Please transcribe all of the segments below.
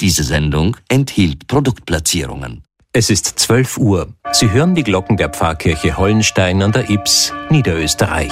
Diese Sendung enthielt Produktplatzierungen. Es ist 12 Uhr. Sie hören die Glocken der Pfarrkirche Hollenstein an der Ybbs, Niederösterreich.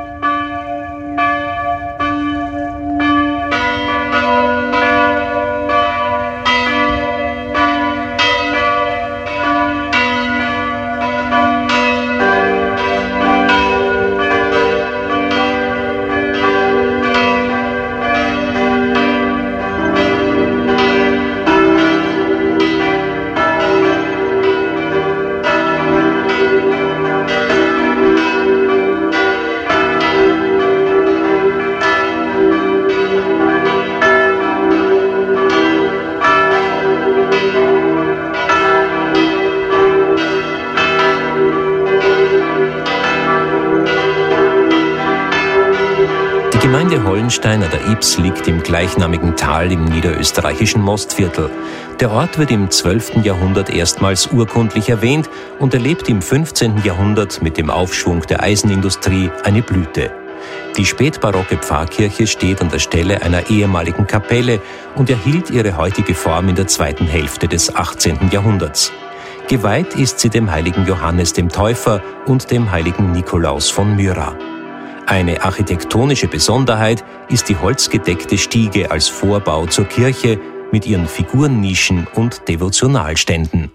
Die Gemeinde Hollenstein an der Ybbs liegt im gleichnamigen Tal im niederösterreichischen Mostviertel. Der Ort wird im 12. Jahrhundert erstmals urkundlich erwähnt und erlebt im 15. Jahrhundert mit dem Aufschwung der Eisenindustrie eine Blüte. Die spätbarocke Pfarrkirche steht an der Stelle einer ehemaligen Kapelle und erhielt ihre heutige Form in der zweiten Hälfte des 18. Jahrhunderts. Geweiht ist sie dem heiligen Johannes dem Täufer und dem heiligen Nikolaus von Myra. Eine architektonische Besonderheit ist die holzgedeckte Stiege als Vorbau zur Kirche mit ihren Figurennischen und Devotionalständen.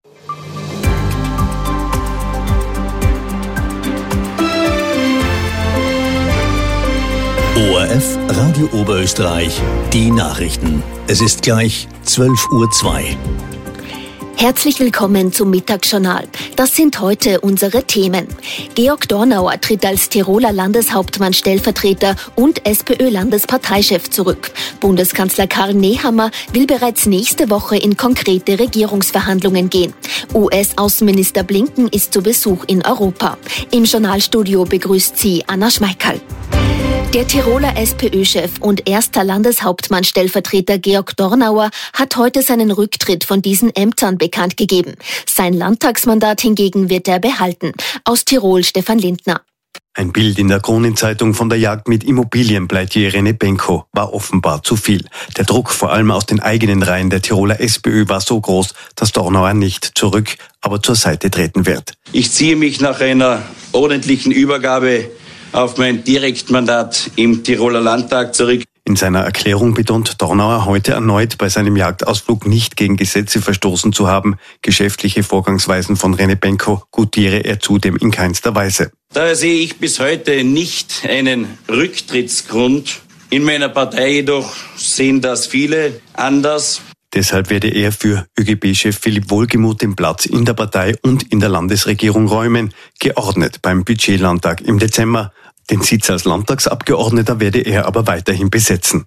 ORF Radio Oberösterreich, die Nachrichten. Es ist gleich 12:02 Uhr. Herzlich willkommen zum Mittagsjournal. Das sind heute unsere Themen. Georg Dornauer tritt als Tiroler Landeshauptmann-Stellvertreter und SPÖ-Landesparteichef zurück. Bundeskanzler Karl Nehammer will bereits nächste Woche in konkrete Regierungsverhandlungen gehen. US-Außenminister Blinken ist zu Besuch in Europa. Im Journalstudio begrüßt sie Anna Schmeikerl. Der Tiroler SPÖ-Chef und erster Landeshauptmann-Stellvertreter Georg Dornauer hat heute seinen Rücktritt von diesen Ämtern bekannt gegeben. Sein Landtagsmandat hingegen wird er behalten. Aus Tirol Stefan Lindner. Ein Bild in der Kronenzeitung von der Jagd mit Immobilienpleitier Renebenko war offenbar zu viel. Der Druck vor allem aus den eigenen Reihen der Tiroler SPÖ war so groß, dass Dornauer nicht zurück, aber zur Seite treten wird. Ich ziehe mich nach einer ordentlichen Übergabe auf mein Direktmandat im Tiroler Landtag zurück. In seiner Erklärung betont Dornauer heute erneut, bei seinem Jagdausflug nicht gegen Gesetze verstoßen zu haben. Geschäftliche Vorgangsweisen von Renebenko gutiere er zudem in keinster Weise. Daher sehe ich bis heute nicht einen Rücktrittsgrund. In meiner Partei jedoch sehen das viele anders. Deshalb werde er für ÖGB-Chef Philipp Wohlgemuth den Platz in der Partei und in der Landesregierung räumen, geordnet beim Budgetlandtag im Dezember. Den Sitz als Landtagsabgeordneter werde er aber weiterhin besetzen.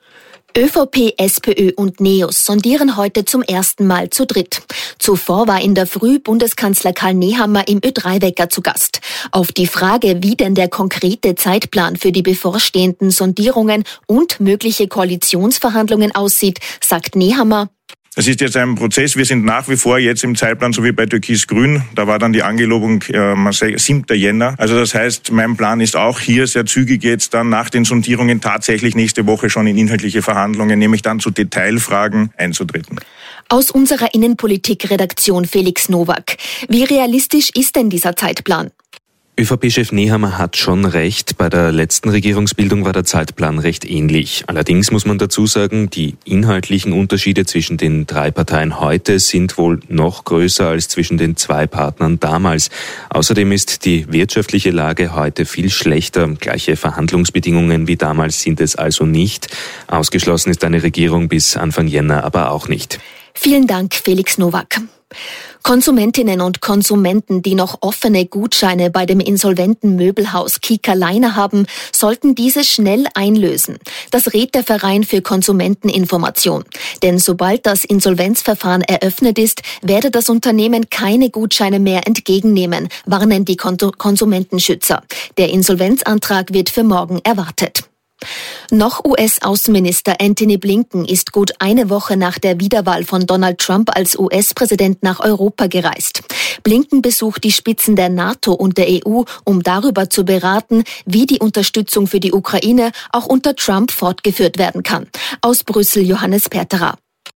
ÖVP, SPÖ und NEOS sondieren heute zum ersten Mal zu dritt. Zuvor war in der Früh Bundeskanzler Karl Nehammer im Ö3-Wecker zu Gast. Auf die Frage, wie denn der konkrete Zeitplan für die bevorstehenden Sondierungen und mögliche Koalitionsverhandlungen aussieht, sagt Nehammer: Es ist jetzt ein Prozess. Wir sind nach wie vor jetzt im Zeitplan, so wie bei Türkis-Grün. Da war dann die Angelobung 7. Jänner. Also das heißt, mein Plan ist auch hier sehr zügig jetzt dann nach den Sondierungen tatsächlich nächste Woche schon in inhaltliche Verhandlungen, nämlich dann zu Detailfragen einzutreten. Aus unserer Innenpolitik-Redaktion Felix Nowak. Wie realistisch ist denn dieser Zeitplan? ÖVP-Chef Nehammer hat schon recht. Bei der letzten Regierungsbildung war der Zeitplan recht ähnlich. Allerdings muss man dazu sagen, die inhaltlichen Unterschiede zwischen den drei Parteien heute sind wohl noch größer als zwischen den zwei Partnern damals. Außerdem ist die wirtschaftliche Lage heute viel schlechter. Gleiche Verhandlungsbedingungen wie damals sind es also nicht. Ausgeschlossen ist eine Regierung bis Anfang Jänner aber auch nicht. Vielen Dank, Felix Nowak. Konsumentinnen und Konsumenten, die noch offene Gutscheine bei dem insolventen Möbelhaus Kika Leiner haben, sollten diese schnell einlösen. Das rät der Verein für Konsumenteninformation. Denn sobald das Insolvenzverfahren eröffnet ist, werde das Unternehmen keine Gutscheine mehr entgegennehmen, warnen die Konsumentenschützer. Der Insolvenzantrag wird für morgen erwartet. Noch US-Außenminister Antony Blinken ist gut eine Woche nach der Wiederwahl von Donald Trump als US-Präsident nach Europa gereist. Blinken besucht die Spitzen der NATO und der EU, um darüber zu beraten, wie die Unterstützung für die Ukraine auch unter Trump fortgeführt werden kann. Aus Brüssel Johannes Perterer.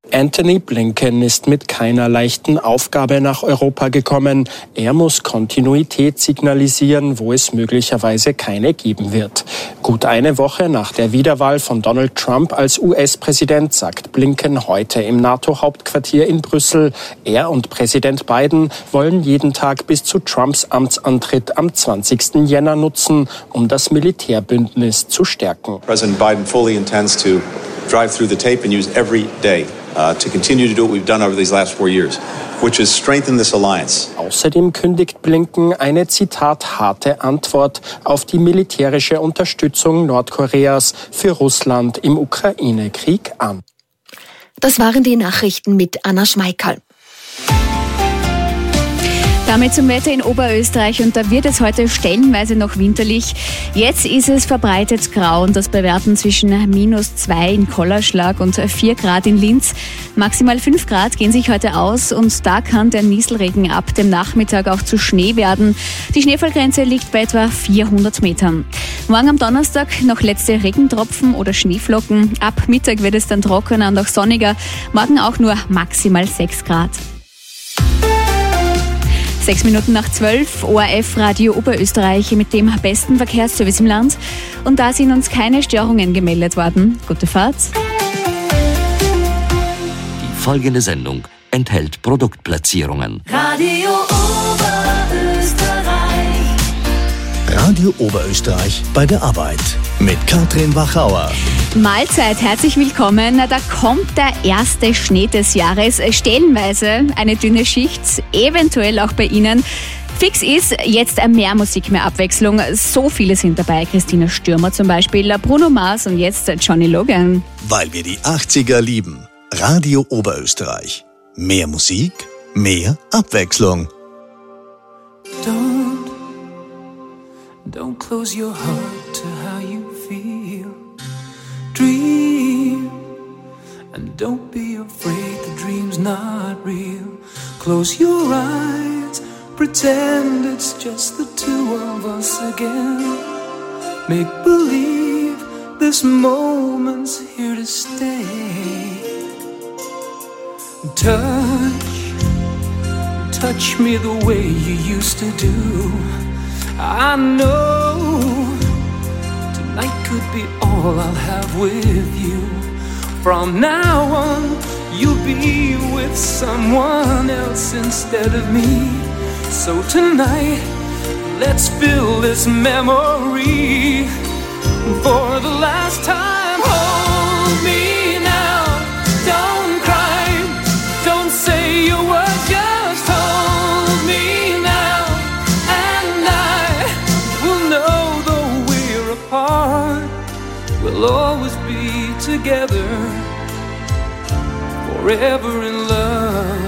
Antony Blinken ist mit keiner leichten Aufgabe nach Europa gekommen. Er muss Kontinuität signalisieren, wo es möglicherweise keine geben wird. Gut eine Woche nach der Wiederwahl von Donald Trump als US-Präsident sagt Blinken heute im NATO-Hauptquartier in Brüssel, er und Präsident Biden wollen jeden Tag bis zu Trumps Amtsantritt am 20. Jänner nutzen, um das Militärbündnis zu stärken. President Biden fully intends to drive through the tape and use every day to continue to do what we've done over these last 4 years, which is strengthen this alliance. Außerdem kündigt Blinken eine, Zitat, harte Antwort auf die militärische Unterstützung Nordkoreas für Russland im Ukraine-Krieg an. Das waren die Nachrichten mit Anna Schmeikerl. Damit zum Wetter in Oberösterreich, und da wird es heute stellenweise noch winterlich. Jetzt ist es verbreitet grau und das bei Werten zwischen -2 in Kollerschlag und 4 Grad in Linz. Maximal 5 Grad gehen sich heute aus und da kann der Nieselregen ab dem Nachmittag auch zu Schnee werden. Die Schneefallgrenze liegt bei etwa 400 Metern. Morgen am Donnerstag noch letzte Regentropfen oder Schneeflocken. Ab Mittag wird es dann trockener und auch sonniger. Morgen auch nur maximal 6 Grad. 6 Minuten nach 12, ORF Radio Oberösterreich mit dem besten Verkehrsservice im Land. Und da sind uns keine Störungen gemeldet worden. Gute Fahrt. Die folgende Sendung enthält Produktplatzierungen. Radio Oberösterreich. Radio Oberösterreich bei der Arbeit mit Katrin Wachauer. Mahlzeit, herzlich willkommen. Da kommt der erste Schnee des Jahres. Stellenweise eine dünne Schicht, eventuell auch bei Ihnen. Fix ist jetzt mehr Musik, mehr Abwechslung. So viele sind dabei. Christina Stürmer zum Beispiel, Bruno Mars und jetzt Johnny Logan. Weil wir die 80er lieben. Radio Oberösterreich. Mehr Musik, mehr Abwechslung. Don't close your heart to how you feel. Dream, and don't be afraid the dream's not real. Close your eyes, pretend it's just the two of us again. Make believe this moment's here to stay. Touch me the way you used to do. I know tonight could be all I'll have with you. From now on, you'll be with someone else instead of me. So tonight, let's fill this memory. For the last time, hold me now. Don't cry, don't say a word, just hold me now. And I will know though we're apart, we'll always be together, forever in love.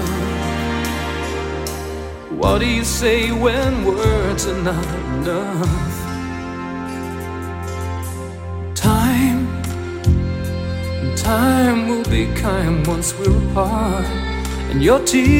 What do you say when words are not enough? Time will be kind once we're apart. And your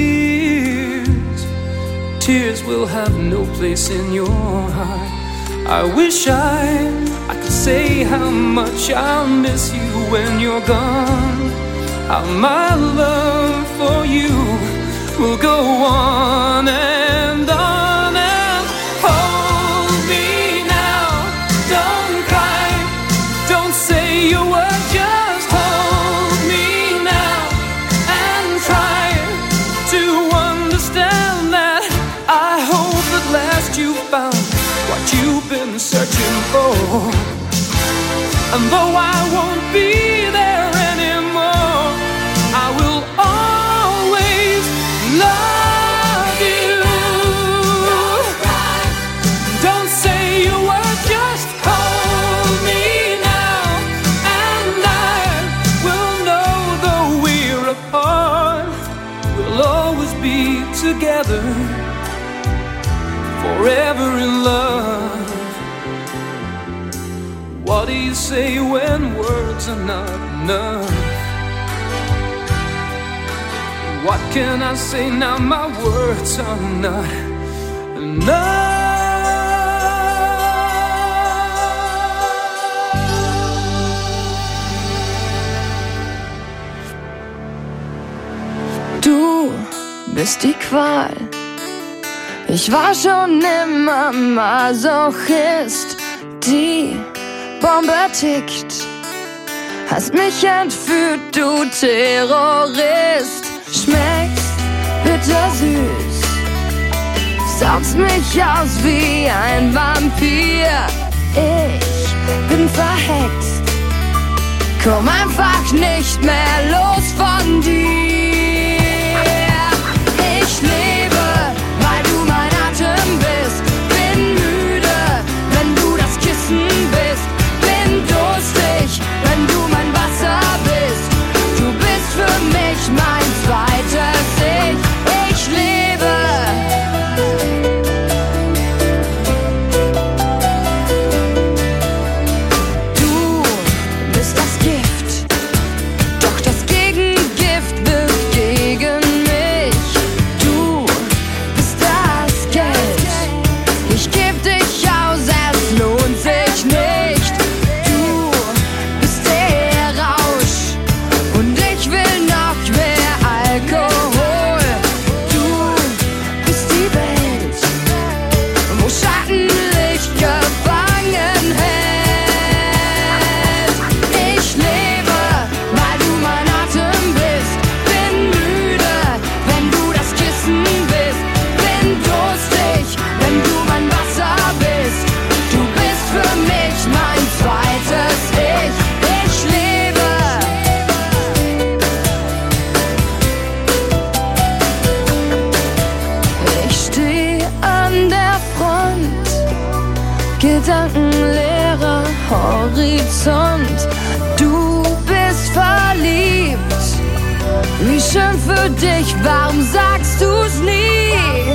tears will have no place in your heart. I wish I could say how much I'll miss you when you're gone. How my love for you will go on and on and hold me now. Don't cry, don't say a word, just hold me now and try to understand that I hope at last you found what you've been searching for. And though I won't be there anymore, I will always love you. Don't say a word, just hold me now. And I will know though we're apart, we'll always be together, forever in love. What do you say when words are not enough? What can I say now? My words are not enough. bist die Qual. Ich war schon immer Masochist, die Bombe tickt. Hast mich entführt, du Terrorist. Schmeckst bittersüß, saugst mich aus wie ein Vampir. Ich bin verhext, komm einfach nicht mehr los von dir. Ich lebe, weil du mein Atem bist. Bin müde, wenn du das Kissen bist. Bin durstig, wenn du mein Wasser bist. Du bist für mich mein zweites Ich. Ich lebe. Du bist das Gift, doch das Gegengift wirkt gegen mich. Du bist das Geld, ich geb dich aus, es lohnt sich nicht. Du bist der Rausch und ich will noch mehr Alkohol. Du bist die Welt, wo Schattenlicht gefangen hält. Ich lebe, weil du mein Atem bist. Bin müde, wenn du das Kissen bist. Bin durstig, wenn du mein Wasser bist. Du bist für mich mein zweites Ich. Ich lebe. Ich steh an der Front, gedankenleerer Horizont. Du bist verliebt, wie schön für dich, warum sagst du's nie?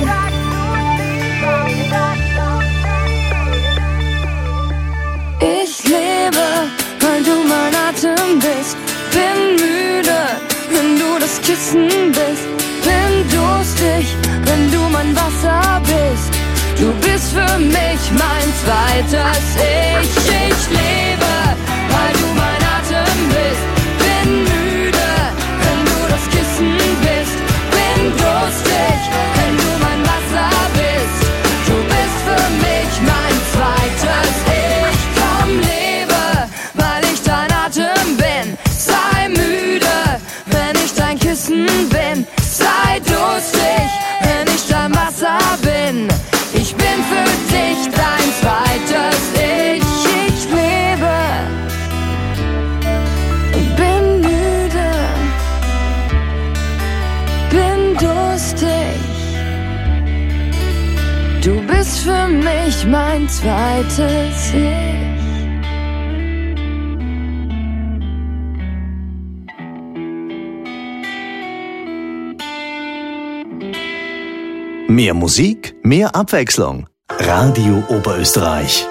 Ich lebe, weil du mein Atem bist. Bin müde, wenn du das Kissen bist. Bin durstig, wenn du mein Wasser bist. Du bist für mich mein zweites Ich. Ich lebe, weil du mein Atem bist. Bin müde, wenn du das Kissen bist. Bin durstig, wenn du mein Wasser bist. Du bist für mich mein zweites Ich. Komm, lebe, weil ich dein Atem bin. Sei müde, wenn ich dein Kissen bin. Sei durstig, wenn ich dein Wasser bin. Ich bin für dich dein zweites Ich. Ich lebe, bin müde, bin durstig. Du bist für mich mein zweites Ich. Mehr Musik, mehr Abwechslung. Radio Oberösterreich.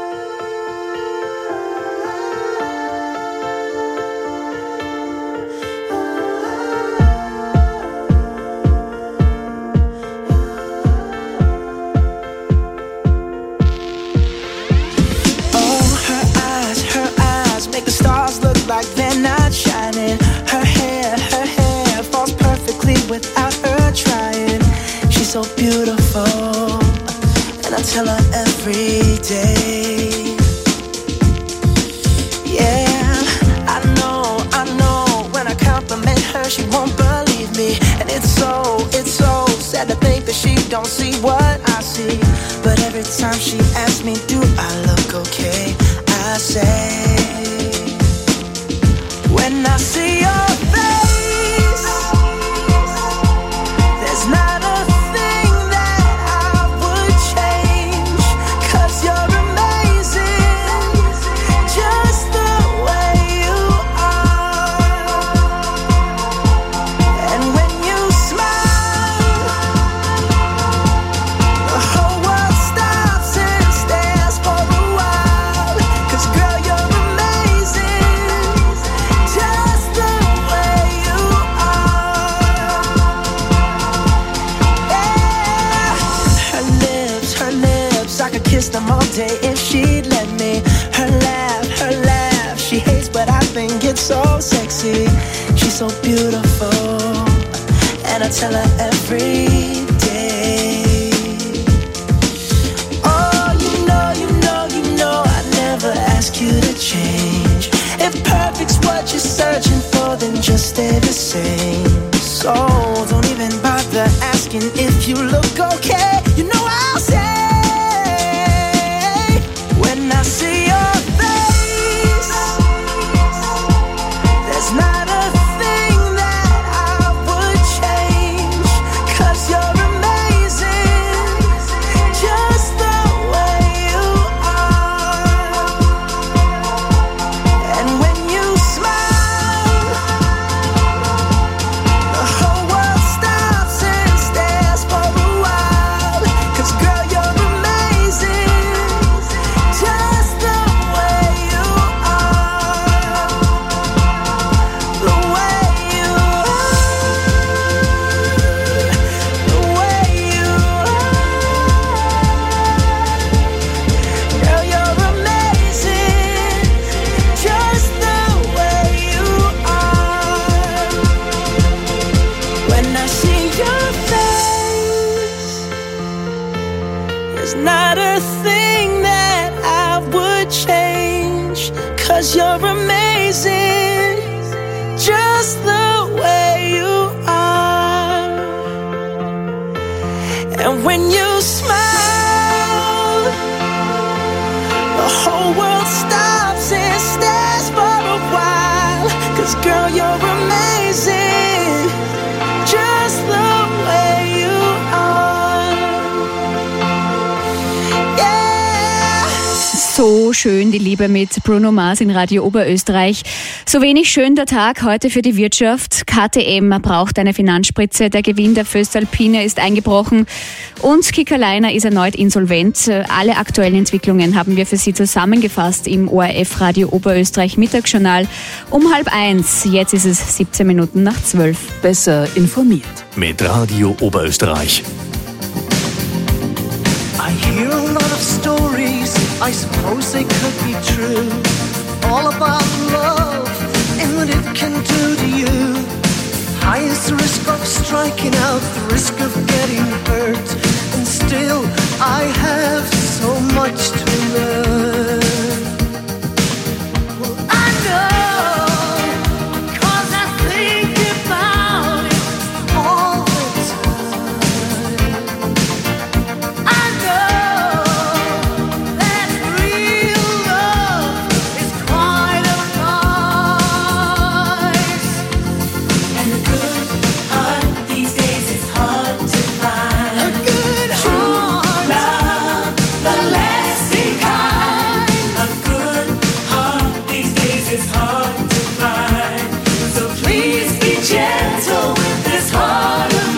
So beautiful, and I tell her every day. Yeah, I know, when I compliment her, she won't believe me. And it's so sad to think that she don't see what I see. But every time she asks me, do I look okay? I say, when I see your face, there's not them all day if she'd let me. Her laugh, she hates but I think it's so sexy. She's so beautiful, and I tell her every day. Oh, you know I never ask you to change. If perfect's what you're searching for, then just stay the same. So don't even bother asking if you look okay. You know I'll say, when I see your face, there's not a thing that I would change, 'cause you're amazing, just the way you are. And when you smile, the whole world stops and stares for a while, 'cause girl, you're amazing, just the way you are. The way you are. The way you are. Girl, you're amazing, just the way you are. When I see your face, there's not a thing that I would change, 'cause you're amazing, just the way you are. And when you smile, the whole world stops and stares for a while, 'cause girl, you're amazing, just the way you are. Yeah. So schön die Liebe mit Bruno Mars in Radio Oberösterreich. So wenig schön der Tag heute für die Wirtschaft. KTM braucht eine Finanzspritze. Der Gewinn der Voestalpine ist eingebrochen und Kickerliner ist erneut insolvent. Alle aktuellen Entwicklungen haben wir für Sie zusammengefasst im ORF Radio Oberösterreich Mittagsjournal um 12:30. Jetzt ist es 17 Minuten nach 12. Besser informiert mit Radio Oberösterreich. I hear a lot of stories, I suppose they could be true, all about love and what it can do to you. High is the risk of striking out, the risk of getting hurt, and still I have so much to learn. Well, I know, 'cause I think about it all the time. I know that real love is quite a price, and a good heart these days is hard to find. A good heart, love, the lasting kind. A good heart these days is hard to find. So please be gentle with this heart of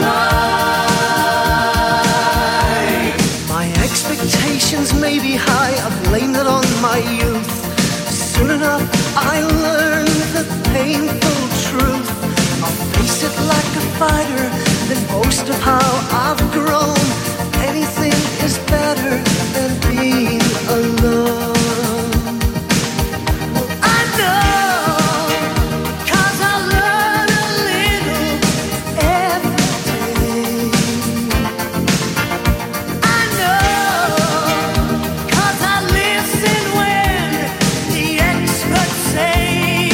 mine. My expectations may be high, I blame it on my youth. Soon enough I learn the painful truth. I'll face it like a fighter, then boast of how I've grown. Anything is better than being alone. I know, 'cause I learn a little every day. I know, 'cause I listen when the experts say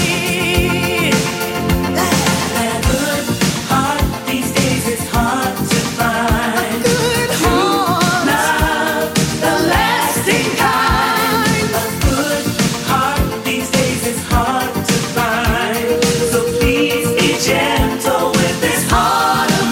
that a good heart these days is hard to find. A good heart, love, the lasting kind. A good heart these days is hard to find. So please be gentle with this heart of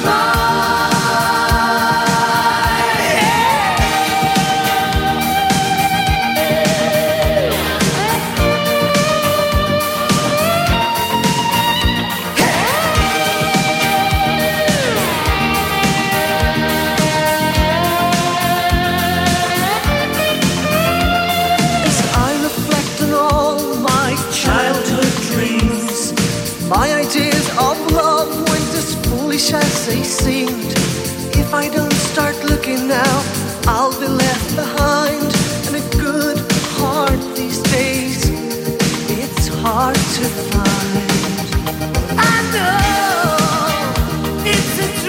As I reflect on all my childhood dreams, my ideas of love weren't as foolish as they seemed. If I don't start looking now, I'll be left behind. And a good heart these days, it's hard to find. I know it's a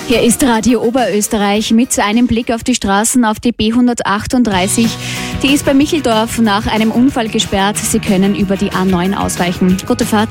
Hier ist Radio Oberösterreich mit einem Blick auf die Straßen auf die B138. Die ist bei Micheldorf nach einem Unfall gesperrt. Sie können über die A9 ausweichen. Gute Fahrt.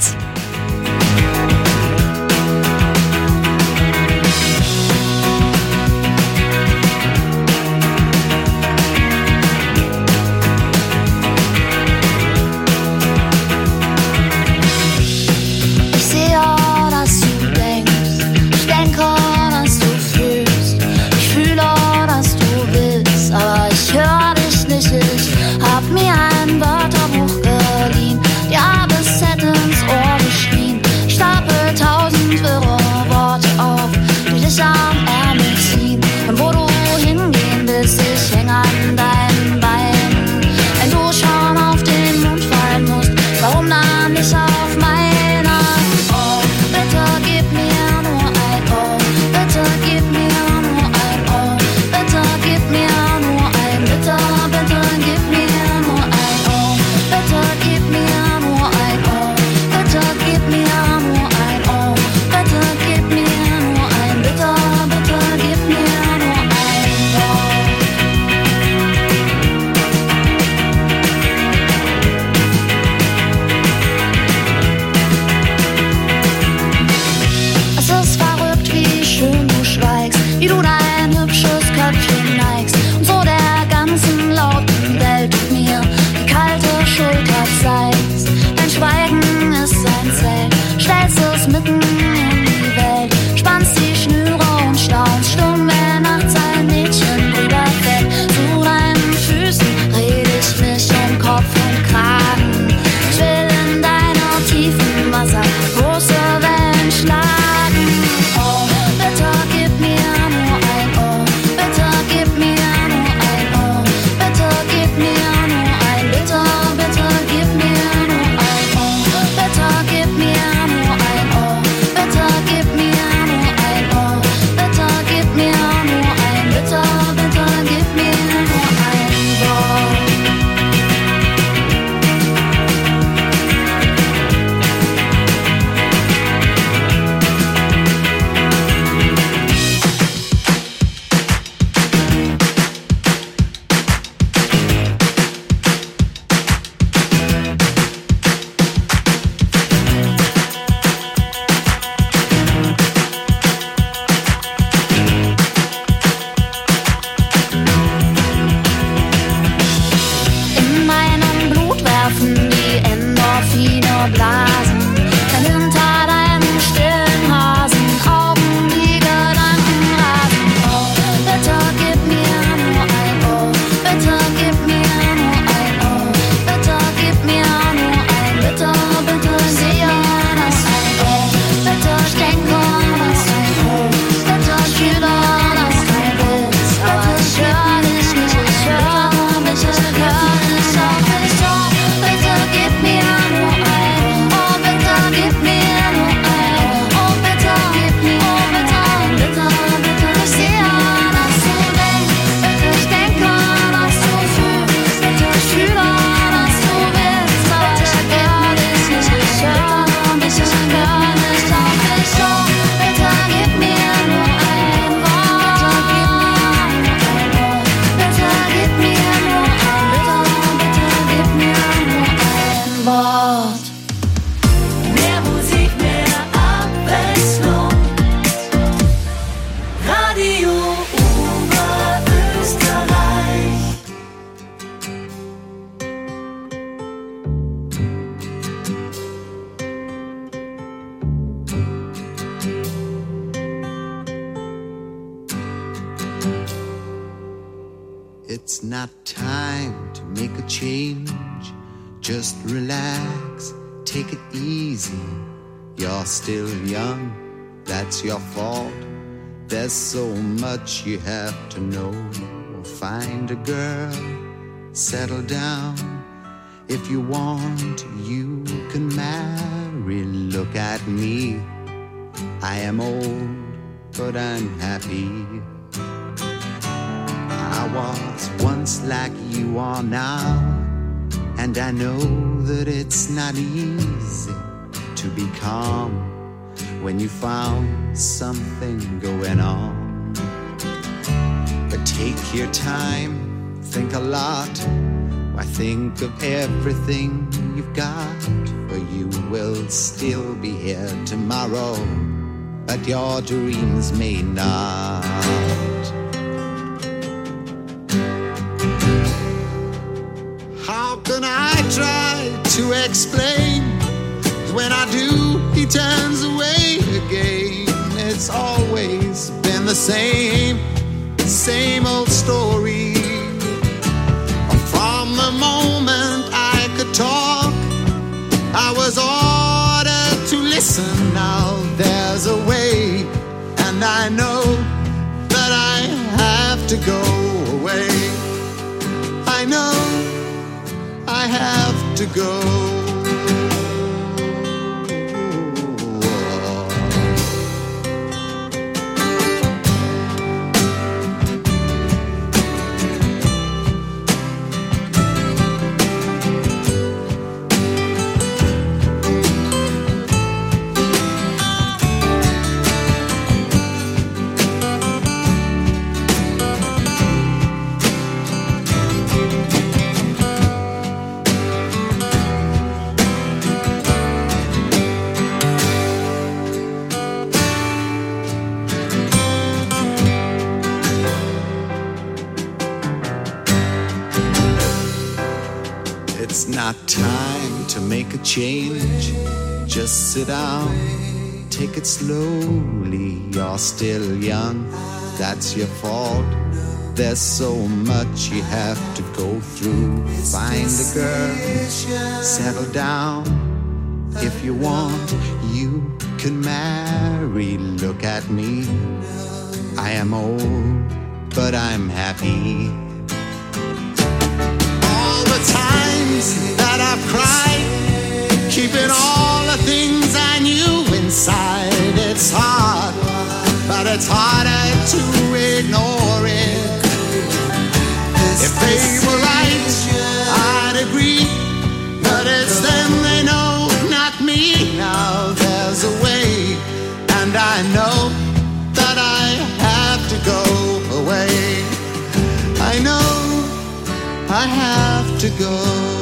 It's not time to make a change. Just relax, take it easy. You're still young, that's your fault. There's so much you have to know. Find a girl, settle down. If you want, you can marry. Look at me, I am old, but I'm happy. I was once like you are now, and I know that it's not easy to be calm when you found something going on. But take your time, think a lot. Why think of everything you've got? For you will still be here tomorrow, but your dreams may not. How can I try to explain? When I do, he turns away again. It's always been the same old story. From the moment I could talk, I was ordered to listen. Now there's a way, and I know that I have to go away. I know I have to go. It's not time to make a change. Just sit down, take it slowly. You're still young, that's your fault. There's so much you have to go through. Find a girl, settle down. If you want, you can marry. Look at me, I am old, but I'm happy. All the times that I've cried, keeping all the things I knew inside. It's hard, but it's harder to ignore it. If they were right, I'd agree, but it's them they know, not me. Now there's a way, and I know that I have to go away. I know I have to go.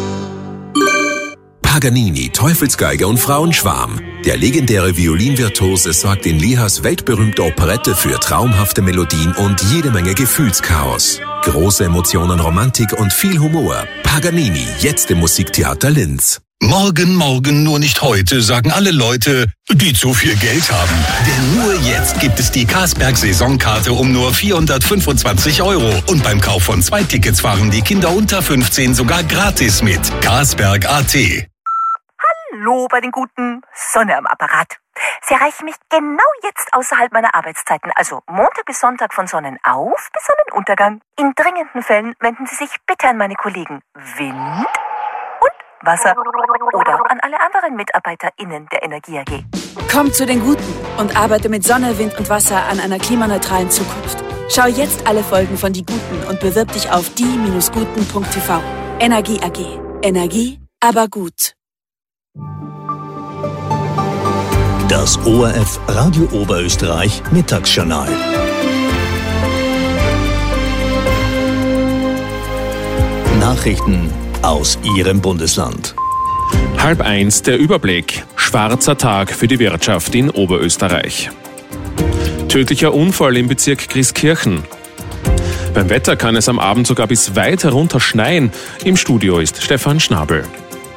Paganini, Teufelsgeige und Frauenschwarm. Der legendäre Violinvirtuose sorgt in Lihas weltberühmte Operette für traumhafte Melodien und jede Menge Gefühlschaos. Große Emotionen, Romantik und viel Humor. Paganini, jetzt im Musiktheater Linz. Morgen, morgen, nur nicht heute, sagen alle Leute, die zu viel Geld haben. Denn nur jetzt gibt es die Kasberg-Saisonkarte um nur 425 €. Und beim Kauf von 2 Tickets fahren die Kinder unter 15 sogar gratis mit. Kasberg.at. Hallo bei den Guten, Sonne am Apparat. Sie erreichen mich genau jetzt außerhalb meiner Arbeitszeiten, also Montag bis Sonntag von Sonnenauf bis Sonnenuntergang. In dringenden Fällen wenden Sie sich bitte an meine Kollegen Wind und Wasser oder an alle anderen MitarbeiterInnen der Energie AG. Komm zu den Guten und arbeite mit Sonne, Wind und Wasser an einer klimaneutralen Zukunft. Schau jetzt alle Folgen von Die Guten und bewirb dich auf die-guten.tv. Energie AG. Energie, aber gut. Das ORF Radio Oberösterreich Mittagsjournal. Nachrichten aus Ihrem Bundesland. 12:30 der Überblick. Schwarzer Tag für die Wirtschaft in Oberösterreich. Tödlicher Unfall im Bezirk Grieskirchen. Beim Wetter kann es am Abend sogar bis weit herunter schneien. Im Studio ist Stefan Schnabel.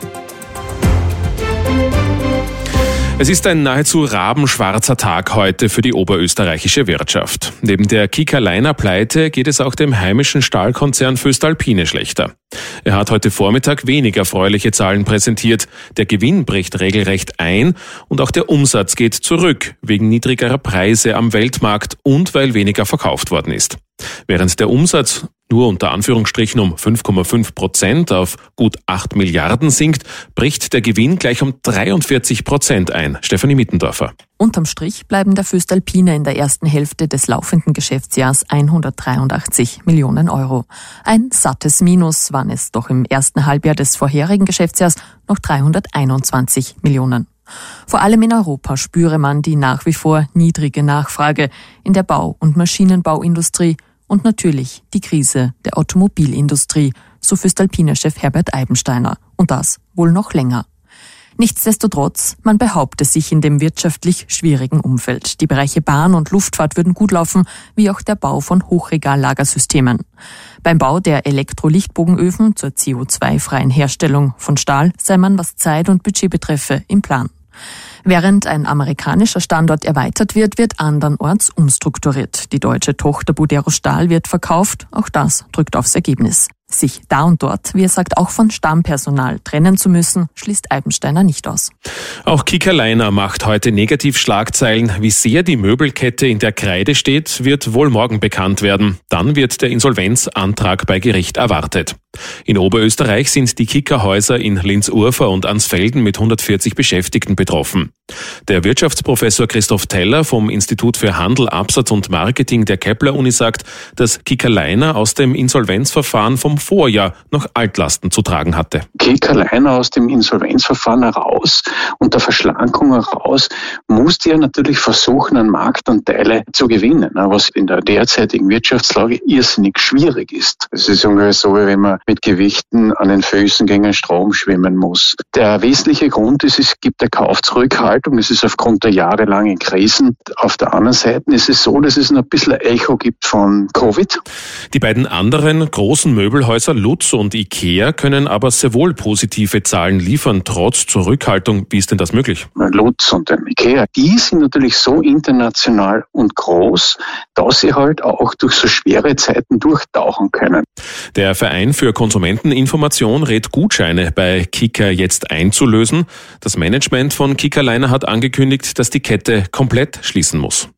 Es ist ein nahezu rabenschwarzer Tag heute für die oberösterreichische Wirtschaft. Neben der Kiekerleiner-Pleite geht es auch dem heimischen Stahlkonzern voestalpine schlechter. Er hat heute Vormittag wenig erfreuliche Zahlen präsentiert. Der Gewinn bricht regelrecht ein und auch der Umsatz geht zurück wegen niedrigerer Preise am Weltmarkt und weil weniger verkauft worden ist. Während der Umsatz nur unter Anführungsstrichen um 5,5% auf gut 8 Milliarden sinkt, bricht der Gewinn gleich um 43% ein. Stefanie Mittendorfer. Unterm Strich bleiben der voestalpine in der ersten Hälfte des laufenden Geschäftsjahrs 183 Millionen €. Ein sattes Minus waren es doch im ersten Halbjahr des vorherigen Geschäftsjahrs noch 321 Millionen. Vor allem in Europa spüre man die nach wie vor niedrige Nachfrage in der Bau- und Maschinenbauindustrie und natürlich die Krise der Automobilindustrie, so Voestalpine-Chef Herbert Eibensteiner. Und das wohl noch länger. Nichtsdestotrotz, man behaupte sich in dem wirtschaftlich schwierigen Umfeld. Die Bereiche Bahn und Luftfahrt würden gut laufen, wie auch der Bau von Hochregallagersystemen. Beim Bau der Elektrolichtbogenöfen zur CO2-freien Herstellung von Stahl sei man, was Zeit und Budget betreffe, im Plan. Während ein amerikanischer Standort erweitert wird, wird andernorts umstrukturiert. Die deutsche Tochter Buderus Stahl wird verkauft, auch das drückt aufs Ergebnis. Sich da und dort, wie er sagt, auch von Stammpersonal trennen zu müssen, schließt Eibensteiner nicht aus. Auch Kika Leiner macht heute Negativschlagzeilen. Wie sehr die Möbelkette in der Kreide steht, wird wohl morgen bekannt werden. Dann wird der Insolvenzantrag bei Gericht erwartet. In Oberösterreich sind die Kika-Häuser in Linz-Urfer und Ansfelden mit 140 Beschäftigten betroffen. Der Wirtschaftsprofessor Christoph Teller vom Institut für Handel, Absatz und Marketing der Kepler-Uni sagt, dass Kika Leiner aus dem Insolvenzverfahren vom Vorjahr noch Altlasten zu tragen hatte. Kika Leiner aus dem Insolvenzverfahren heraus und der Verschlankung heraus musste ja natürlich versuchen, an Marktanteile zu gewinnen, was in der derzeitigen Wirtschaftslage irrsinnig schwierig ist. Es ist ungefähr so, wie wenn man mit Gewichten an den Füßen gegen den Strom schwimmen muss. Der wesentliche Grund ist, es gibt eine Kaufzurückhaltung. Es ist aufgrund der jahrelangen Krisen. Auf der anderen Seite ist es so, dass es ein bisschen ein Echo gibt von Covid. Die beiden anderen großen Möbelhäuser Lutz und Ikea können aber sehr wohl positive Zahlen liefern, trotz Zurückhaltung. Wie ist denn das möglich? Lutz und Ikea, die sind natürlich so international und groß, dass sie halt auch durch so schwere Zeiten durchtauchen können. Der Verein für Konsumenteninformation rät Gutscheine bei Kika jetzt einzulösen. Das Management von Kika Leiner hat angekündigt, dass die Kette komplett schließen muss.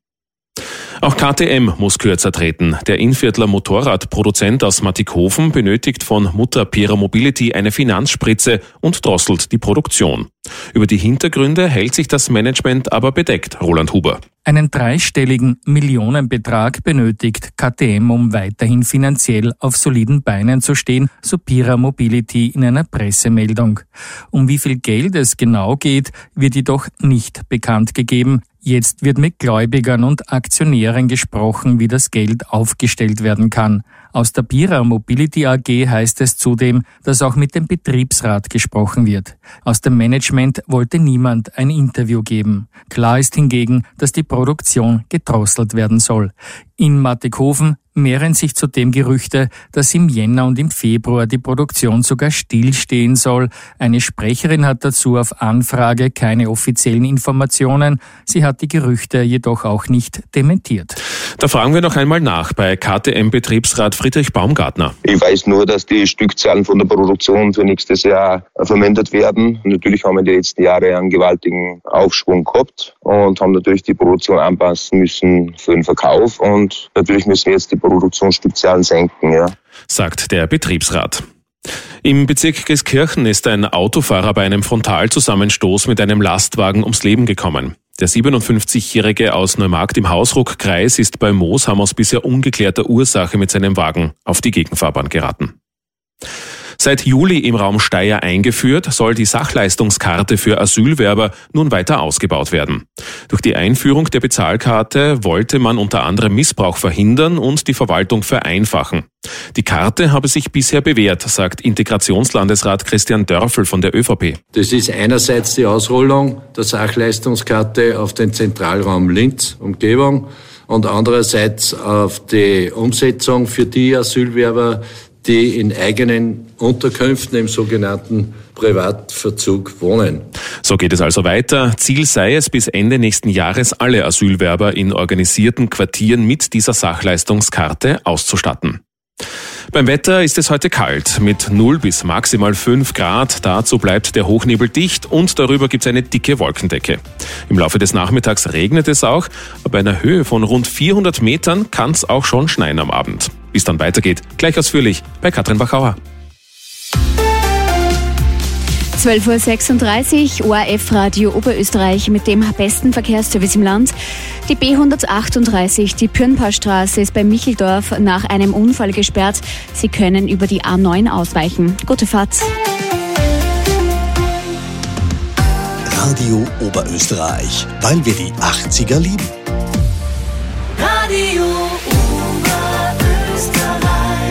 Auch KTM muss kürzer treten. Der Innviertler Motorradproduzent aus Mattighofen benötigt von Mutter Pira Mobility eine Finanzspritze und drosselt die Produktion. Über die Hintergründe hält sich das Management aber bedeckt, Roland Huber. Einen dreistelligen Millionenbetrag benötigt KTM, um weiterhin finanziell auf soliden Beinen zu stehen, so Pira Mobility in einer Pressemeldung. Um wie viel Geld es genau geht, wird jedoch nicht bekannt gegeben. Jetzt wird mit Gläubigern und Aktionären gesprochen, wie das Geld aufgestellt werden kann. Aus der Pira Mobility AG heißt es zudem, dass auch mit dem Betriebsrat gesprochen wird. Aus dem Management wollte niemand ein Interview geben. Klar ist hingegen, dass die Produktion gedrosselt werden soll. In Mattighofen mehren sich zudem Gerüchte, dass im Jänner und im Februar die Produktion sogar stillstehen soll. Eine Sprecherin hat dazu auf Anfrage keine offiziellen Informationen. Sie hat die Gerüchte jedoch auch nicht dementiert. Da fragen wir noch einmal nach bei KTM-Betriebsrat Friedrich Baumgartner. Ich weiß nur, dass die Stückzahlen von der Produktion für nächstes Jahr vermindert werden. Natürlich haben wir die letzten Jahre einen gewaltigen Aufschwung gehabt und haben natürlich die Produktion anpassen müssen für den Verkauf. Und natürlich müssen wir jetzt die Produktionsstückzahlen senken, ja. Sagt der Betriebsrat. Im Bezirk Geskirchen ist ein Autofahrer bei einem Frontalzusammenstoß mit einem Lastwagen ums Leben gekommen. Der 57-Jährige aus Neumarkt im Hausruck-Kreis ist bei Moosham aus bisher ungeklärter Ursache mit seinem Wagen auf die Gegenfahrbahn geraten. Seit Juli im Raum Steyr eingeführt, soll die Sachleistungskarte für Asylwerber nun weiter ausgebaut werden. Durch die Einführung der Bezahlkarte wollte man unter anderem Missbrauch verhindern und die Verwaltung vereinfachen. Die Karte habe sich bisher bewährt, sagt Integrationslandesrat Christian Dörfel von der ÖVP. Das ist einerseits die Ausrollung der Sachleistungskarte auf den Zentralraum Linz, Umgebung, und andererseits auf die Umsetzung für die Asylwerber, die in eigenen Unterkünften im sogenannten Privatverzug wohnen. So geht es also weiter. Ziel sei es, bis Ende nächsten Jahres alle Asylwerber in organisierten Quartieren mit dieser Sachleistungskarte auszustatten. Beim Wetter ist es heute kalt, mit 0 bis maximal 5 Grad. Dazu bleibt der Hochnebel dicht und darüber gibt es eine dicke Wolkendecke. Im Laufe des Nachmittags regnet es auch, aber bei einer Höhe von rund 400 Metern kann es auch schon schneien am Abend. Wie es dann weitergeht, gleich ausführlich bei Katrin Wachauer. 12.36 Uhr, ORF-Radio Oberösterreich mit dem besten Verkehrsservice im Land. Die B138, die Pürnpaarstraße, ist bei Micheldorf nach einem Unfall gesperrt. Sie können über die A9 ausweichen. Gute Fahrt. Radio Oberösterreich, weil wir die 80er lieben. Radio Oberösterreich.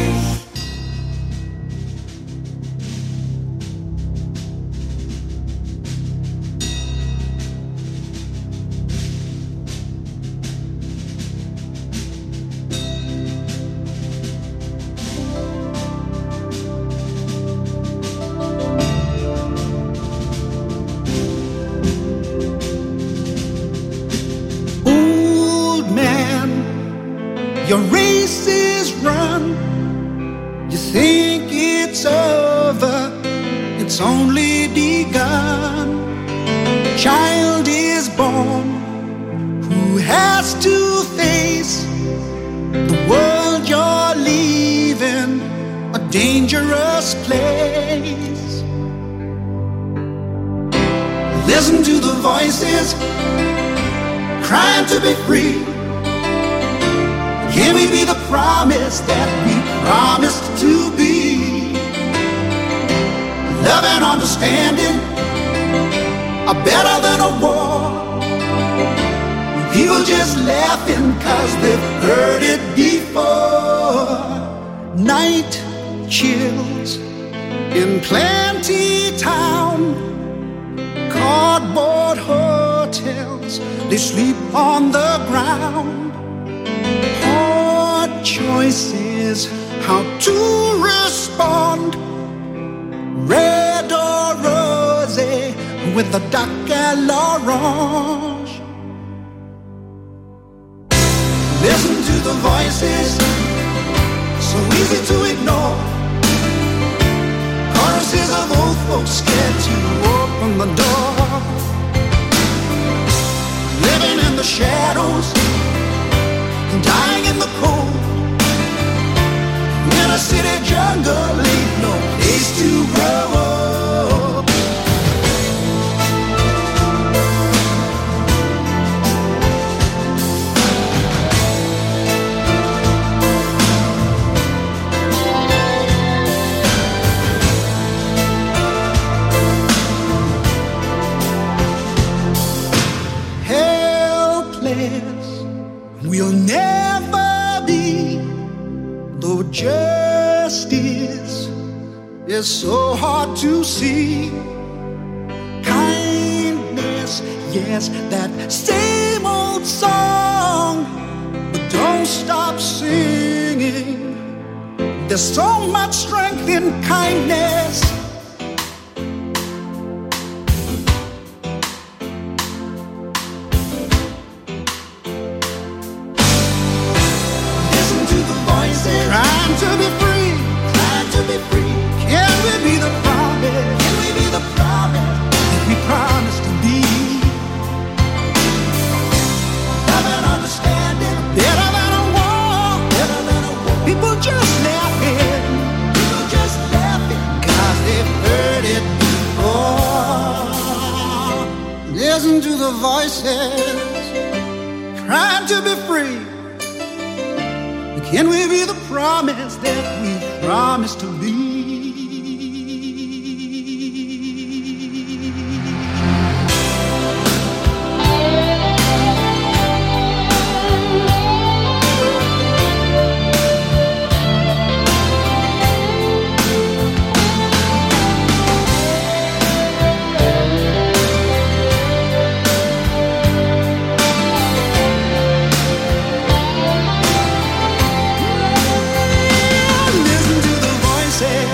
Your race is run. You think it's over, it's only begun. Child is born who has to face the world you're leaving, a dangerous place. Listen to the voices crying to be free. Can we be the promise that we promised to be? Love and understanding are better than a war. People just laughing 'cause they've heard it before. Night chills in Plenty Town, cardboard hotels, they sleep on the ground. Choices, how to respond. Red or rosy with the duck and l'orange. Listen to the voices, so easy to ignore. Choruses of old folks scared to open the door. Living in the shadows, dying in the cold. In a city jungle, ain't no place to grow up. Helpless, we'll never be, though justice is so hard to see. Kindness, yes, that same old song, but don't stop singing. There's so much strength in kindness. Trying to be free, trying to be free. Can we be the promise? Can we be the promise that we promised to be? Love and understanding, better than a war, better than a war. People just laughing, 'cause they've heard it before. Listen to the voices, trying to be free. Can we be the promise that we promised to be? Listen to the voices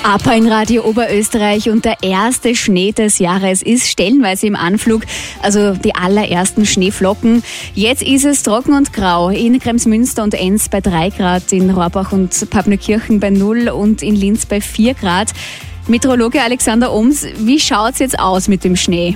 APA in Radio Oberösterreich und der erste Schnee des Jahres ist stellenweise im Anflug, also die allerersten Schneeflocken. Jetzt ist es trocken und grau in Kremsmünster und Enns bei 3 Grad, in Rohrbach und Pappneukirchen bei 0 und in Linz bei 4 Grad. Meteorologe Alexander Ohms, wie schaut es jetzt aus mit dem Schnee?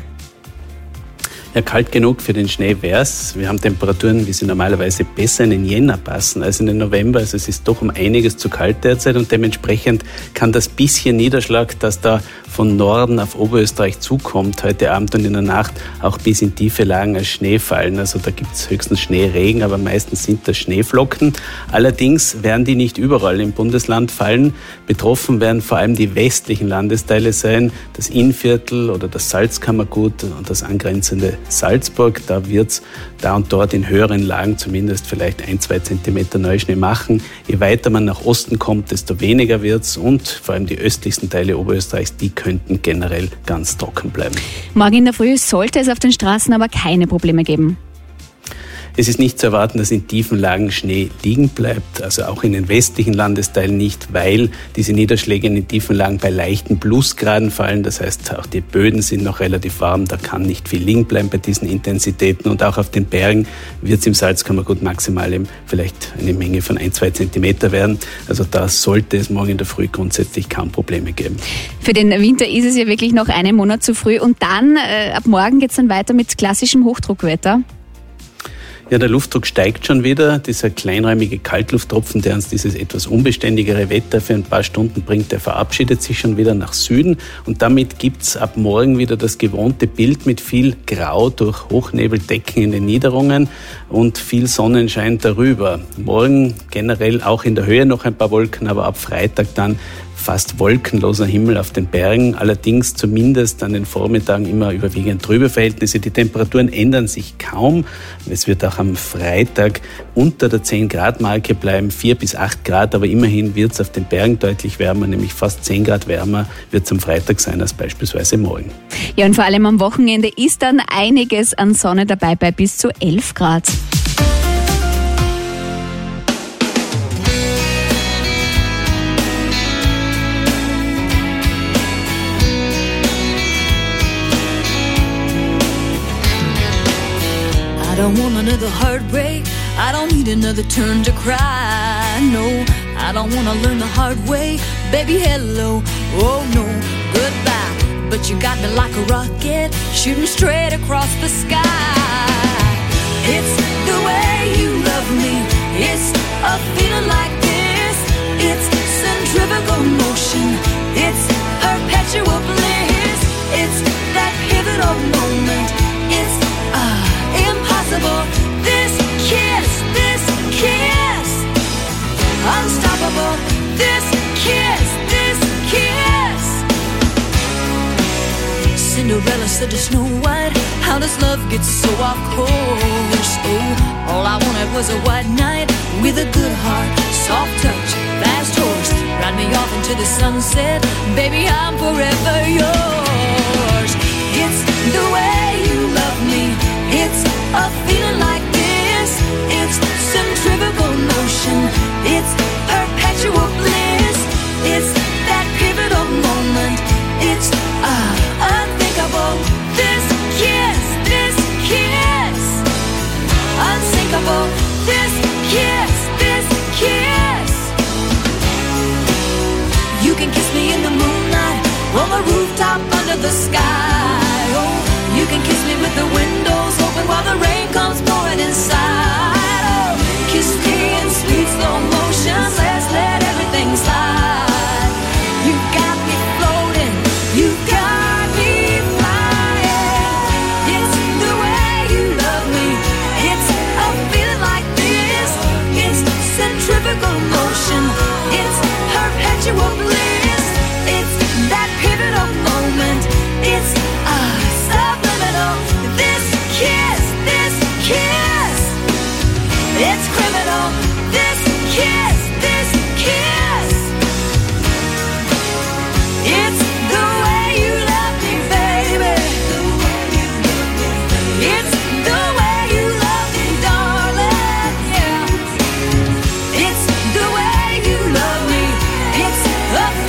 Ja, kalt genug für den Schnee wär's. Wir haben Temperaturen, wie sie normalerweise besser in den Jänner passen als in den November. Also es ist doch um einiges zu kalt derzeit und dementsprechend kann das bisschen Niederschlag, das da von Norden auf Oberösterreich zukommt, heute Abend und in der Nacht auch bis in tiefe Lagen als Schnee fallen. Also da gibt's höchstens Schneeregen, aber meistens sind das Schneeflocken. Allerdings werden die nicht überall im Bundesland fallen. Betroffen werden vor allem die westlichen Landesteile sein, das Innviertel oder das Salzkammergut und das angrenzende Salzburg. Da wird's da und dort in höheren Lagen zumindest vielleicht 1-2 Zentimeter Neuschnee machen. Je weiter man nach Osten kommt, desto weniger wird's und vor allem die östlichsten Teile Oberösterreichs, die könnten generell ganz trocken bleiben. Morgen in der Früh sollte es auf den Straßen aber keine Probleme geben. Es ist nicht zu erwarten, dass in tiefen Lagen Schnee liegen bleibt, also auch in den westlichen Landesteilen nicht, weil diese Niederschläge in den tiefen Lagen bei leichten Plusgraden fallen. Das heißt, auch die Böden sind noch relativ warm, da kann nicht viel liegen bleiben bei diesen Intensitäten. Und auch auf den Bergen wird es im Salzkammergut maximal eben vielleicht eine Menge von 1-2 Zentimeter werden. Also da sollte es morgen in der Früh grundsätzlich kaum Probleme geben. Für den Winter ist es ja wirklich noch einen Monat zu früh und dann ab morgen geht es dann weiter mit klassischem Hochdruckwetter. Ja, der Luftdruck steigt schon wieder. Dieser kleinräumige Kaltlufttropfen, der uns dieses etwas unbeständigere Wetter für ein paar Stunden bringt, der verabschiedet sich schon wieder nach Süden. Und damit gibt's ab morgen wieder das gewohnte Bild mit viel Grau durch Hochnebelddecken in den Niederungen und viel Sonnenschein darüber. Morgen generell auch in der Höhe noch ein paar Wolken, aber ab Freitag dann fast wolkenloser Himmel auf den Bergen, allerdings zumindest an den Vormittagen immer überwiegend trübe Verhältnisse. Die Temperaturen ändern sich kaum. Es wird auch am Freitag unter der 10-Grad-Marke bleiben, 4 bis 8 Grad, aber immerhin wird es auf den Bergen deutlich wärmer, nämlich fast 10 Grad wärmer wird es am Freitag sein als beispielsweise morgen. Ja, und vor allem am Wochenende ist dann einiges an Sonne dabei bei bis zu 11 Grad. I don't want another heartbreak. I don't need another turn to cry. No, I don't want to learn the hard way. Baby, hello, oh no, goodbye. But you got me like a rocket, shooting straight across the sky. It's the way you love me. It's a feeling like this. It's centrifugal motion. It's perpetual bliss. It's that pivotal moment. It's impossible. This kiss, unstoppable. This kiss. Cinderella said to Snow White, how does love get so off course? Oh, all I wanted was a white knight with a good heart, soft touch, fast horse. Ride me off into the sunset, baby, I'm forever yours. It's the way you love me. It's a feeling like this. It's centrifugal motion. It's perpetual bliss. It's that pivotal moment. It's unthinkable. This kiss. Unsinkable. This kiss. You can kiss me in the moonlight, on the rooftop under the sky. Oh, you can kiss me with the windows open while the rain comes pouring inside. Oh, kiss me in sweet slow motion. Let's let everything slide. You got me floating. You got me flying. It's the way you love me. It's a feeling like this. It's centrifugal motion. It's perpetual bliss. It's that pivotal moment. It's subliminal. This kiss. It's criminal. This kiss. It's the way you love me, baby. It's the way you love me, darling. Yeah. It's the way you love me. It's a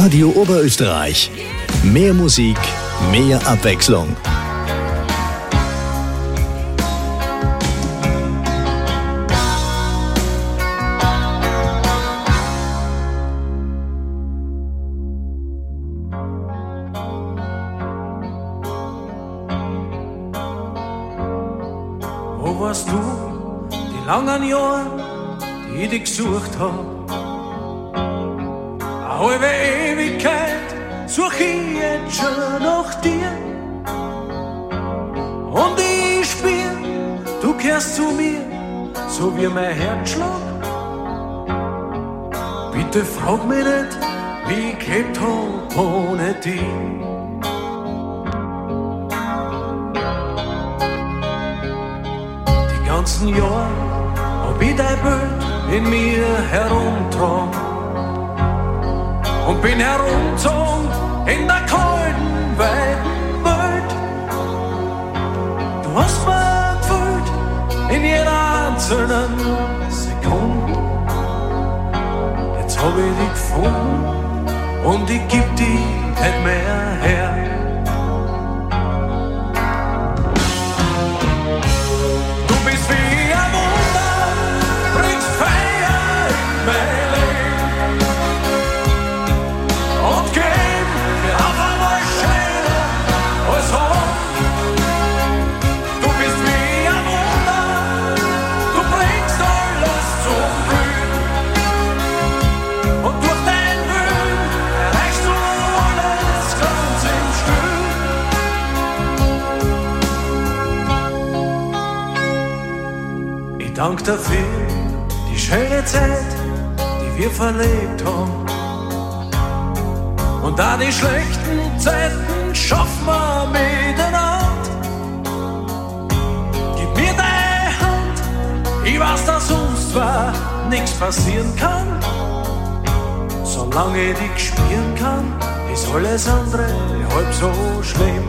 Radio Oberösterreich. Mehr Musik, mehr Abwechslung. Wo warst du die langen Jahre, die ich dich gesucht hab? Eine halbe Ewigkeit such ich jetzt schon nach dir. Und ich spür, du kehrst zu mir, so wie mein Herzschlag. Bitte frag mich nicht, wie ich gelebt hab ohne dich. Die ganzen Jahre hab ich dein Bild in mir herumgetragen und bin herumgezogen in der kalten, weiten Welt. Du hast mir gefüllt in jeder einzelnen Sekunde. Jetzt hab ich dich gefunden und ich geb dich nicht mehr her. Du bist wie ein Wunder, bringst Feier in mein Leben und gib mir auf einmal schneller als Hoch. Du bist wie ein Wunder, du bringst alles zum Glück und durch dein Willen erreichst du alles ganz im Stück. Ich dank dir für die schöne Zeit, die wir verlebt haben. Und da die schlechten Zeiten schaffen wir miteinander. Gib mir deine Hand, ich weiß, dass uns zwar nichts passieren kann. Solange ich dich spüren kann, ist alles andere halb so schlimm.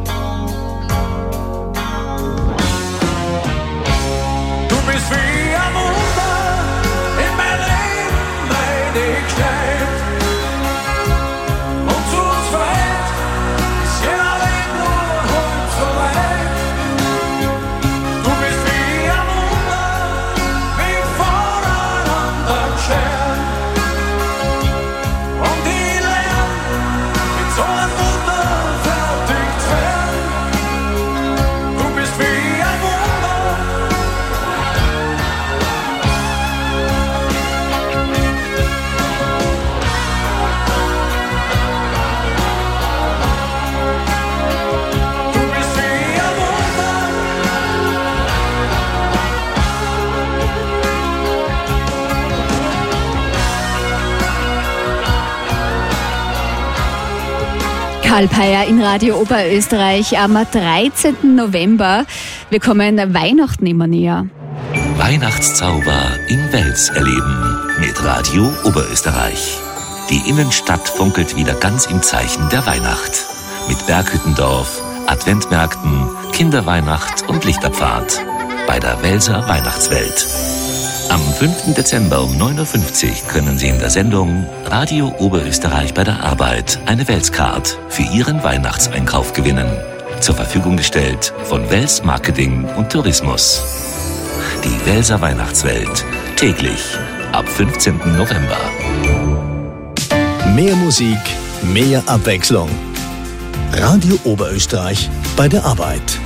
Du bist wie ein Wunder in mein Leben, mein ich schneid. Und zu zweit ist jeder Weg nur halb so weit. Du bist wie ein Wunder, wie voneinander Stern. Und ich lern, mit so einem Wunder fertig zu werden. Du bist wie ein Wunder. Du bist wie ein Wunder. Karl Peyer in Radio Oberösterreich am 13. November. Wir kommen Weihnachten immer näher. Weihnachtszauber in Wels erleben mit Radio Oberösterreich. Die Innenstadt funkelt wieder ganz im Zeichen der Weihnacht. Mit Berghüttendorf, Adventmärkten, Kinderweihnacht und Lichterpfad. Bei der Welser Weihnachtswelt. Am 5. Dezember um 9.50 Uhr können Sie in der Sendung Radio Oberösterreich bei der Arbeit eine Welscard für Ihren Weihnachtseinkauf gewinnen. Zur Verfügung gestellt von Wels Marketing und Tourismus. Die Welser Weihnachtswelt. Täglich ab 15. November. Mehr Musik, mehr Abwechslung. Radio Oberösterreich bei der Arbeit.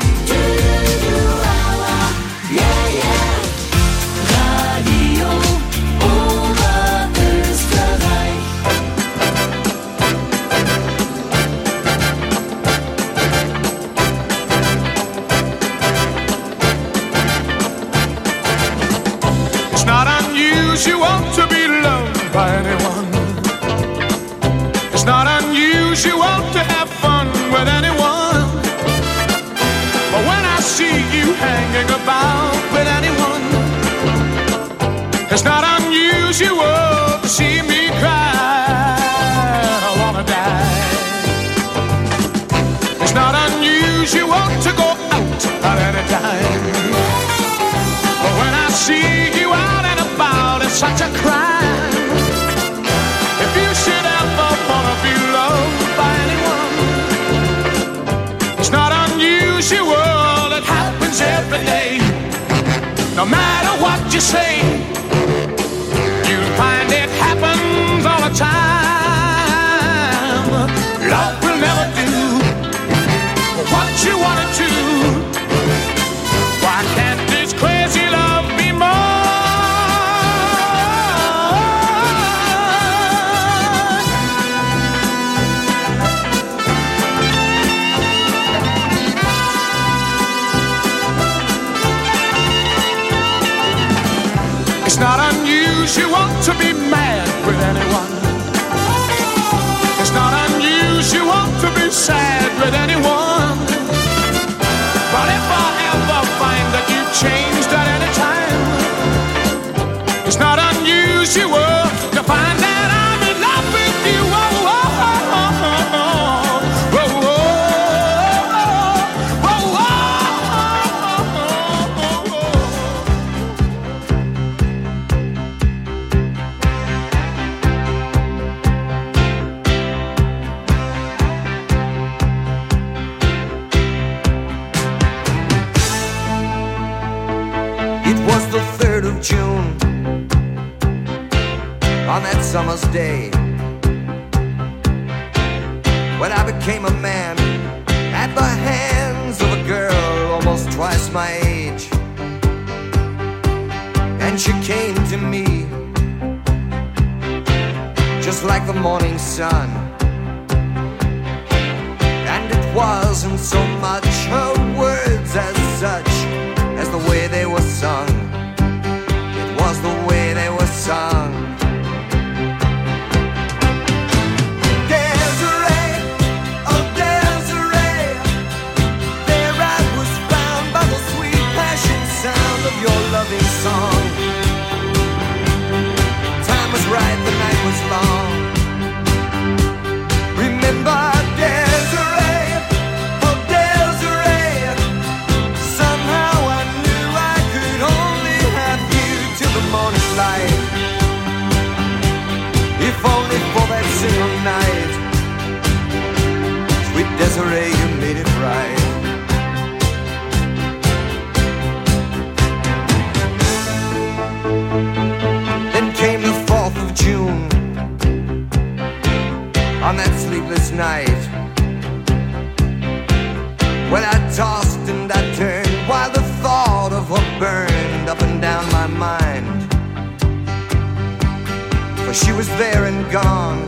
It's not unusual to be loved by anyone. It's not unusual to have fun with anyone. But when I see you hanging about with anyone, it's not unusual to see me cry. I wanna die. It's not unusual to go out at any time. But when I see you out and about, it's such a crime. If you should ever you say, you'll find it happens all the time. Love will never do what you wanna do. Why can't this crazy love be more? It's not unusual to be mad with anyone. It's not unusual to be sad with anyone. But if I ever find that you've changed at any time, it's not unusual to find that I'm in love with you. Oh, oh, oh, oh, oh, oh, oh, oh, It was the 3rd of June, on that summer's day, when I became a man at the hands of a girl almost twice my age. And she came to me just like the morning sun. And it wasn't so much her words as such as the way they were sung. It was the way they were sung. Desiree, oh Desiree, there I was found by the sweet passion sound of your loving song. Time was right, the night was long. Remember Desiree, oh Desiree, somehow I knew I could only have you till the morning light. If only for that single night. Sweet Desiree, you made it right. Then came the 4th of June, on that sleepless night, when I tossed and I turned while the thought of her burned up and down my mind. For she was there and gone,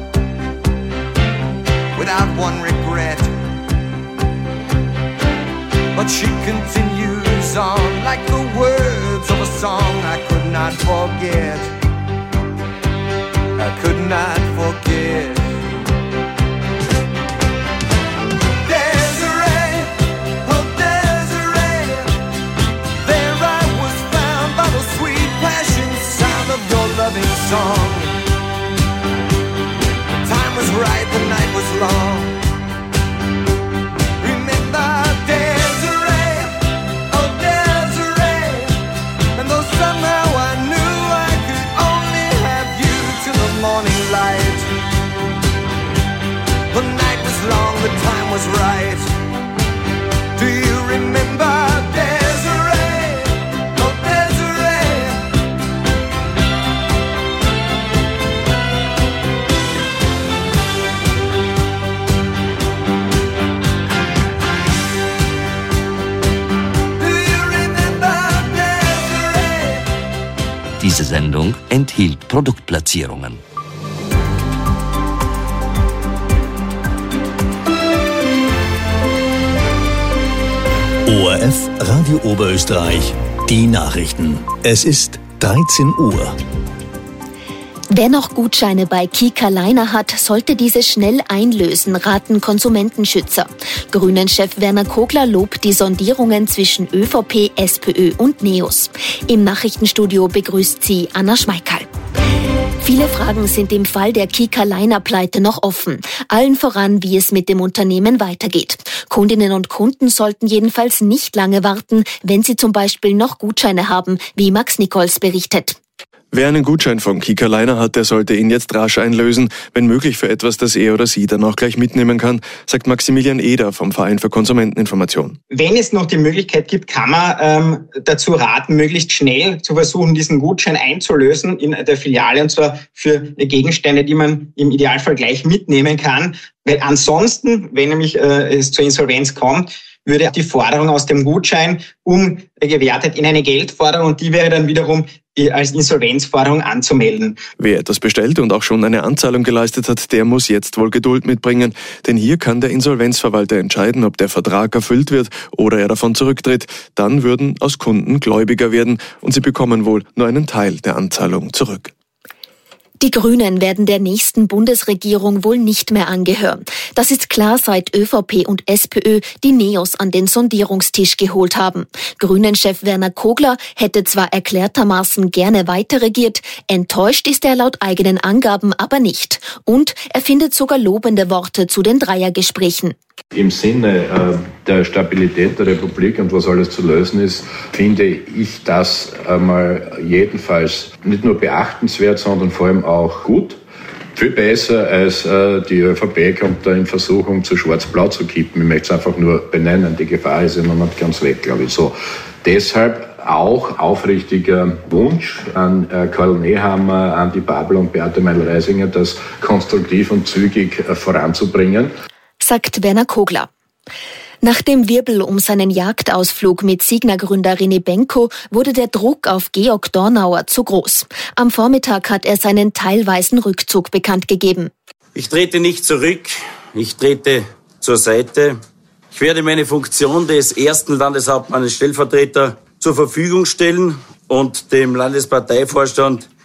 without one regret. But she continues on like the words of a song I could not forget. I could not forget. Desiree, oh Desiree, there I was found by the sweet passion sound of your loving song. Time was right, the night was long. Remember Desiree, oh Desiree, and though somehow I knew I could only have you till the morning light. The night was long, the time was right. Do you remember Desiree, oh Desiree? Do you remember Desiree? Diese Sendung enthielt Produktplatzierungen. ORF Radio Oberösterreich, die Nachrichten. Es ist 13 Uhr. Wer noch Gutscheine bei Kika Liner hat, sollte diese schnell einlösen, raten Konsumentenschützer. Grünen-Chef Werner Kogler lobt die Sondierungen zwischen ÖVP, SPÖ und NEOS. Im Nachrichtenstudio begrüßt sie Anna Schmeickerl. Viele Fragen sind im Fall der Kika Liner Pleite noch offen. Allen voran, wie es mit dem Unternehmen weitergeht. Kundinnen und Kunden sollten jedenfalls nicht lange warten, wenn sie zum Beispiel noch Gutscheine haben, wie Max Nichols berichtet. Wer einen Gutschein von Kika-Liner hat, der sollte ihn jetzt rasch einlösen, wenn möglich für etwas, das er oder sie dann auch gleich mitnehmen kann, sagt Maximilian Eder vom Verein für Konsumenteninformation. Wenn es noch die Möglichkeit gibt, kann man dazu raten, möglichst schnell zu versuchen, diesen Gutschein einzulösen in der Filiale, und zwar für Gegenstände, die man im Idealfall gleich mitnehmen kann. Weil ansonsten, wenn nämlich es zur Insolvenz kommt, würde die Forderung aus dem Gutschein umgewertet in eine Geldforderung, und die wäre dann wiederum als Insolvenzforderung anzumelden. Wer etwas bestellt und auch schon eine Anzahlung geleistet hat, der muss jetzt wohl Geduld mitbringen, denn hier kann der Insolvenzverwalter entscheiden, ob der Vertrag erfüllt wird oder er davon zurücktritt. Dann würden aus Kunden Gläubiger werden und sie bekommen wohl nur einen Teil der Anzahlung zurück. Die Grünen werden der nächsten Bundesregierung wohl nicht mehr angehören. Das ist klar, seit ÖVP und SPÖ die Neos an den Sondierungstisch geholt haben. Grünen-Chef Werner Kogler hätte zwar erklärtermaßen gerne weiterregiert, enttäuscht ist er laut eigenen Angaben aber nicht. Und er findet sogar lobende Worte zu den Dreiergesprächen. Im Sinne der Stabilität der Republik und was alles zu lösen ist, finde ich das einmal jedenfalls nicht nur beachtenswert, sondern vor allem auch gut. Viel besser als die ÖVP kommt da in Versuchung, zu schwarz-blau zu kippen. Ich möchte es einfach nur benennen. Die Gefahr ist ja noch nicht ganz weg, glaube ich. So. Deshalb auch aufrichtiger Wunsch an Karl Nehammer, Andi Babel und Beate Meil-Reisinger, das konstruktiv und zügig voranzubringen, sagt Werner Kogler. Nach dem Wirbel um seinen Jagdausflug mit Signa-Gründer René Benko wurde der Druck auf Georg Dornauer zu groß. Am Vormittag hat er seinen teilweisen Rückzug bekannt gegeben. Ich trete nicht zurück, ich trete zur Seite. Ich werde meine Funktion des ersten Landeshauptmannes Stellvertreter zur Verfügung stellen und dem Landesparteivorstand